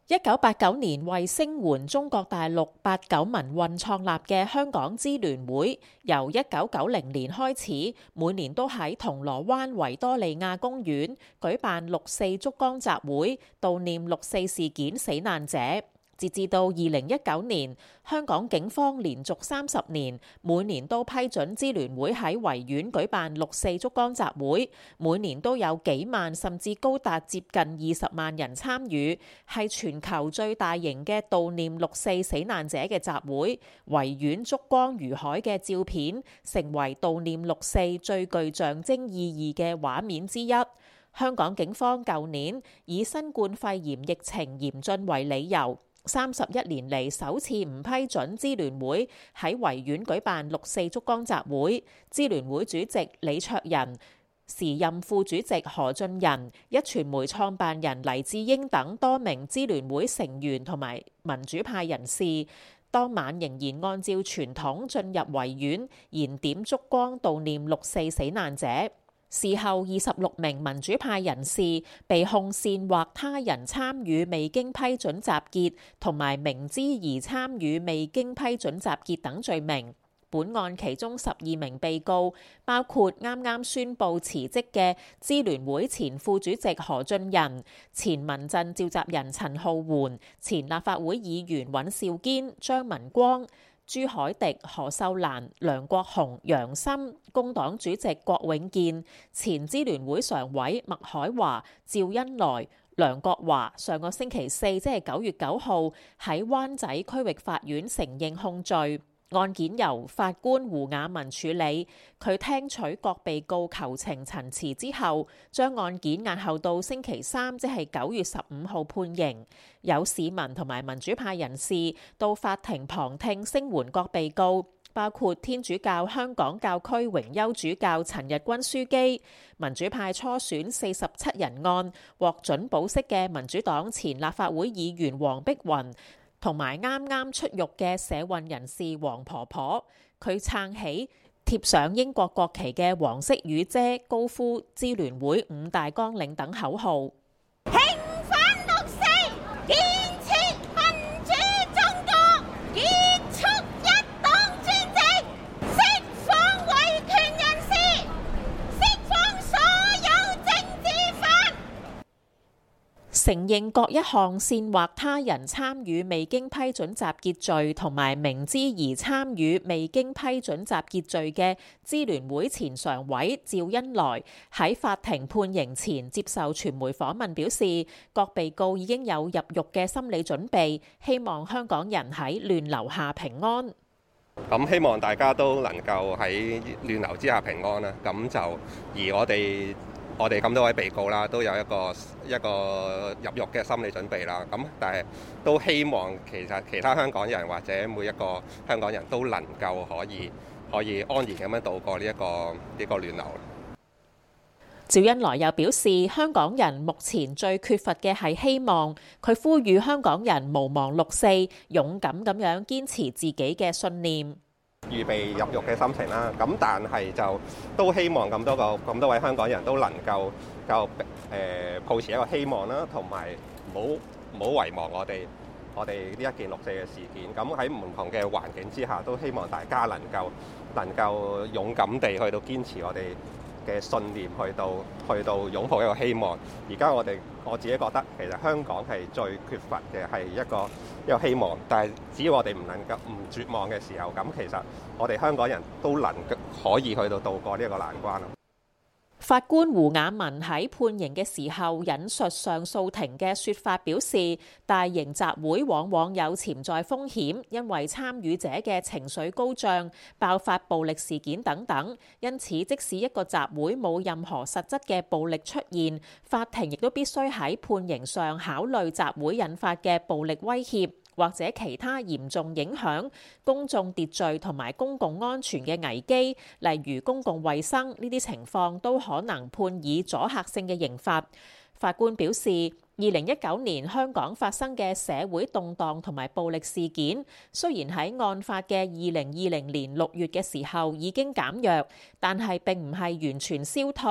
1989年為聲援中國大陸89民運創立嘅香港支聯會，由1990年開始，每年都喺銅鑼灣維多利亞公園舉辦六四燭光集會，悼念六四事件死難者。截至到2019年，香港警方連續30年，每年都批准支聯會喺維園舉辦六四燭光集會，每年都有幾萬甚至高達接近20萬人參與，係全球最大型嘅悼念六四死難者嘅集會。維園燭光如海嘅照片，成為悼念六四最具象徵意義嘅畫面之一。香港警方舊年以新冠肺炎疫情嚴峻為理由，31年嚟首次唔批准支聯會喺維園舉辦六四燭光集會。支聯會主席李卓人、時任副主席何俊仁、壹傳媒創辦人黎智英等多名支聯會成員同埋民主派人士，當晚仍然按照傳統進入維園燃點燭光悼念六四死難者。事後26名民主派人士被控煽惑他人參與未經批准集結同埋明知而參與未經批准集結等罪名。本案其中12名被告包括啱啱宣布辭職嘅支聯會前副主席何俊仁、前民陣召集人陳皓桓、前立法會議員尹兆堅、張文光、朱凱廸、何秀蘭、梁國雄、楊森、工黨主席郭永健、前支聯會常委麥海華、趙恩來、梁國華上個星期四，即係9月9號喺灣仔區域法院承認控罪。案件由法官胡雅文處理，佢聽取各被告求情陳詞之後，將案件押後到星期三，即係9月15號判刑。有市民同埋民主派人士到法庭旁聽聲援各被告，包括天主教香港教區榮休主教陳日君樞機、民主派初選47人案獲准保釋嘅民主黨前立法會議員黃碧雲，同埋啱啱出獄嘅社運人士黃婆婆。佢撐起貼上英國國旗嘅黃色雨遮，高呼支聯會五大綱領等口號。 平反六四，建設民主中國，結束一黨專政，釋放維權人士，釋放所有政治犯。 承認各一項煽惑他人參與未經批准集結罪同埋明知而參與未經批准集結罪嘅支聯會前常委趙恩來喺法庭判刑前接受傳媒訪問，表示各被告已經有入獄嘅心理準備，希望香港人喺亂流下平安。 咁希望大家都能夠喺亂流之下平安啦。咁就而我哋咁多位被告啦，都有一個入獄嘅心理準備啦。咁但係都希望其實其他香港人或者每一個香港人都能夠可以安然咁樣度過呢一個亂流。 趙恩來又表示，香港人目前最缺乏嘅係希望。佢呼籲香港人無忘六四，勇敢咁樣堅持自己嘅信念。 預備入獄嘅心情啦，咁但係就都希望咁多位香港人都能夠抱持一個希望啦，同埋唔好遺忘我哋呢一件六四嘅事件。咁喺唔同嘅環境之下，都希望大家能夠勇敢地去到堅持我哋嘅信念，去到擁抱一個希望。而家我自己覺得，其實香港係最缺乏嘅係一個希望。但係只要我哋唔絕望嘅時候，咁其實我哋香港人都可以去到渡過呢一個難關。 法官胡雅文喺判刑嘅時候引述上訴庭嘅說法，表示大型集會往往有潛在風險，因為參與者嘅情緒高漲、爆發暴力事件等等。因此，即使一個集會冇任何實質嘅暴力出現，法庭亦都必須喺判刑上考慮集會引發嘅暴力威脅，或者其他嚴重影響公眾秩序同埋公共安全嘅危機，例如公共衛生，呢啲情況都可能判以阻嚇性嘅刑罰。法官表示，2019年香港發生嘅社會動盪同埋暴力事件，雖然喺案發嘅2020年6月嘅時候已經減弱，但係並唔係完全消退。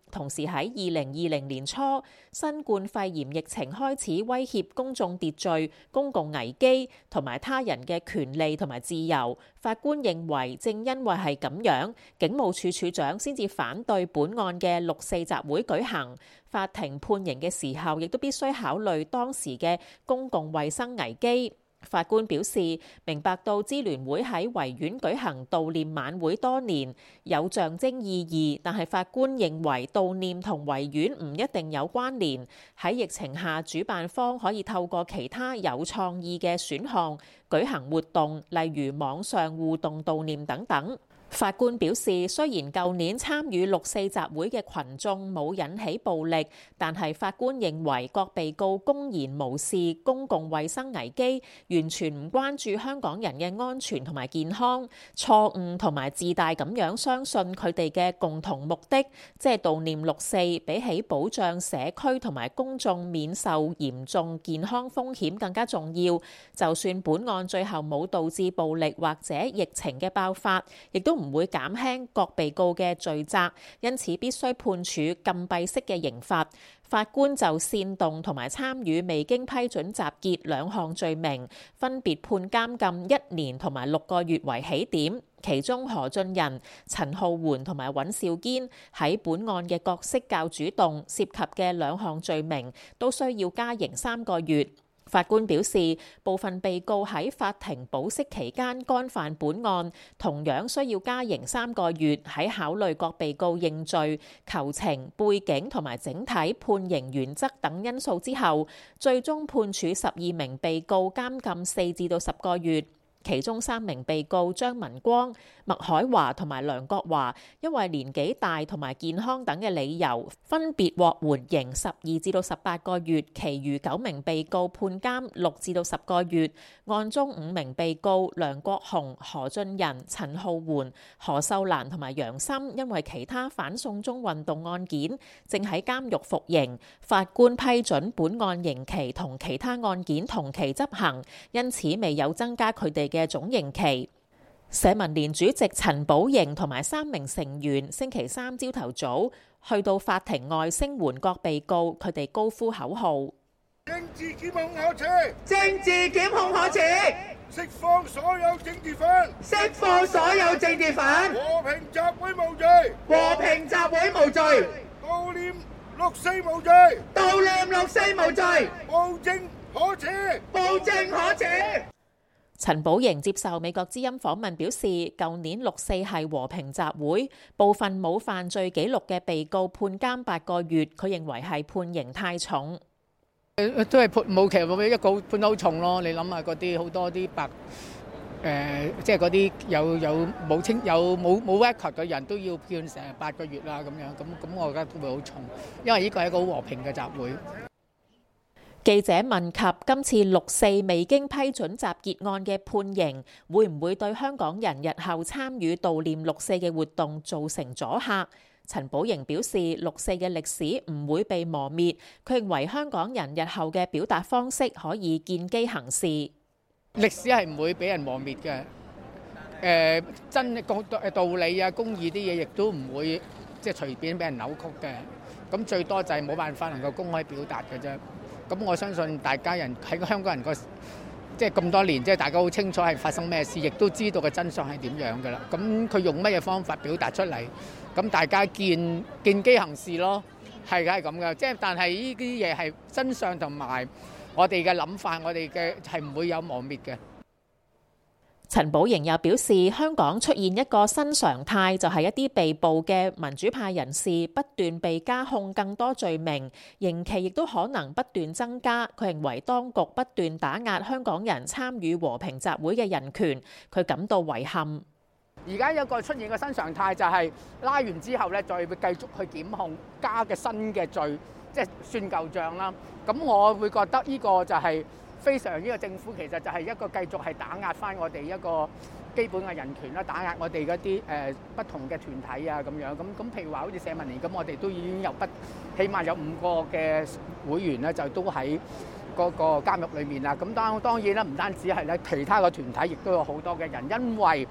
同時喺2020年初，新冠肺炎疫情開始威脅公眾秩序、公共危機同埋他人嘅權利同埋自由。法官認為，正因為係咁樣，警務處處長先至反對本案嘅六四集會舉行。法庭判刑嘅時候，亦都必須考慮當時嘅公共衛生危機。法官表示，明白到支聯會喺維園舉行悼念晚會多年，有象徵意義，但係法官認為悼念同維園唔一定有關聯。喺疫情下，主辦方可以透過其他有創意嘅選項舉行活動，例如網上互動悼念等等。法官表示，雖然舊年參與六四集會嘅群眾冇引起暴力，但係法官認為各被告公然無視公共衛生危機，完全唔關注香港人嘅安全同埋健康，錯誤同埋自大咁樣相信佢哋嘅共同目的，即係悼念六四，比起保障社區同埋公眾免受嚴重健康風險更加重要。就算本案最後冇導致暴力或者疫情嘅爆發，亦都唔會減輕各被告嘅罪責，因此必須判處禁閉式嘅刑罰。法官就煽動同埋參與未經批准集結兩項罪名，分別判監禁1年同埋6個月為起點。其中何俊仁、陳浩桓同埋尹兆堅喺本案嘅角色較主動，涉及嘅兩項罪名都需要加刑3個月。法官表示，部分被告喺法庭保釋期間干犯本案，同樣需要加刑3個月。喺考慮各被告認罪、求情、背景同埋整體判刑原則等因素之後，最終判處12名被告監禁4至到10個月。其中3名被告張文光、麥海華同埋梁國華，因為年紀大同埋健康等嘅理由，分別獲緩刑12至到18個月。其餘9名被告判監6至到10個月。案中5名被告梁國雄、何俊仁、陳浩桓、何秀蘭同埋楊森，因為其他反送中運動案件正喺監獄服刑，法官批准本案刑期同其他案件同期執行，因此未有增加佢哋嘅總刑期。社民連主席陳寶瑩同埋3名成員星期三朝頭早去到法庭外聲援各被告，佢哋高呼口號： 政治檢控可恥！ 政治檢控可恥！ 釋放所有政治犯！ 釋放所有政治犯！ 和平集會無罪！ 和平集會無罪！ 悼念六四無罪！ 悼念六四無罪！ 暴政可恥！ 暴政可恥！ 陳寶瑩接受美國之音訪問表示，舊年六四係和平集會，部分冇犯罪記錄嘅被告判監8個月，佢認為係判刑太重。 都係判冇期冇一個判得好重咯。你諗下嗰啲好多啲即係嗰啲有冇 record 嘅人都要判成8個月啦咁樣，咁我覺得都會好重，因為呢個係一個好和平嘅集會。 記者問及今次六四未經批准集結案嘅判刑，會唔會對香港人日後參與悼念六四嘅活動造成阻嚇？陳寶瑩表示，六四嘅歷史唔會被磨滅，佢認為香港人日後嘅表達方式可以見機行事。 歷史係唔會俾人磨滅嘅，真道理啊、公義啲嘢亦都唔會即係隨便俾人扭曲嘅。咁最多就係冇辦法能夠公開表達嘅啫。咁我相信大家人喺香港人個即係咁多年，即係大家好清楚係發生咩事，亦都知道嘅真相係點樣㗎啦。咁佢用乜嘢方法表達出嚟，咁大家見機行事咯，係咁嘅。即係但係呢啲嘢係真相同埋我哋嘅諗法，我哋嘅係唔會有磨滅嘅。 陳寶瑩又表示，香港出現一個新常態，就係一啲被捕嘅民主派人士不斷被加控更多罪名，刑期亦都可能不斷增加。佢認為當局不斷打壓香港人參與和平集會嘅人權，佢感到遺憾。 而家有個出現嘅新常態就係拉完之後咧，再會繼續去檢控，加嘅新嘅罪，即係算舊帳啦。咁我會覺得呢個就係非常呢個政府其實就係一個繼續係打壓翻我哋一個基本嘅人權啦，打壓我哋嗰啲不同嘅團體啊咁樣。咁譬如話好似社民連咁，我哋都已經有起碼有5個嘅會員咧，就都喺嗰個監獄裏面啦。咁當然啦，唔單止係咧，其他嘅團體亦都有好多嘅人，因為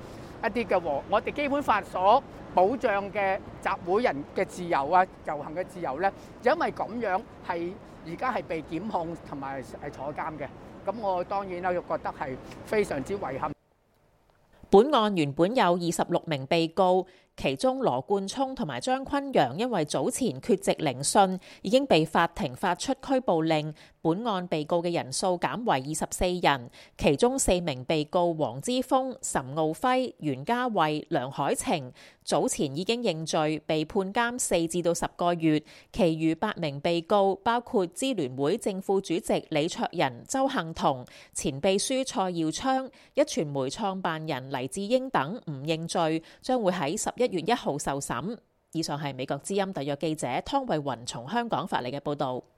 一啲嘅我哋基本法所保障嘅集會人嘅自由啊、遊行嘅自由咧，因為咁樣係而家係被檢控同埋係坐監嘅。咁我當然啦，又覺得係非常之遺憾。 本案原本有26名被告，其中羅冠聰同埋張坤陽因為早前缺席聆訊，已經被法庭發出拘捕令。本案被告嘅人數減為24人，其中4名被告黃之鋒、岑敖輝、袁家慧、梁海晴早前已經認罪，被判監4至到10個月。其餘8名被告包括支聯會正副主席李卓人、鄒幸彤、前秘書蔡耀昌、壹傳媒創辦人黎智英等唔認罪，將會喺11月1號受審。以上係美國之音特約記者湯慧雲從香港發嚟嘅報導。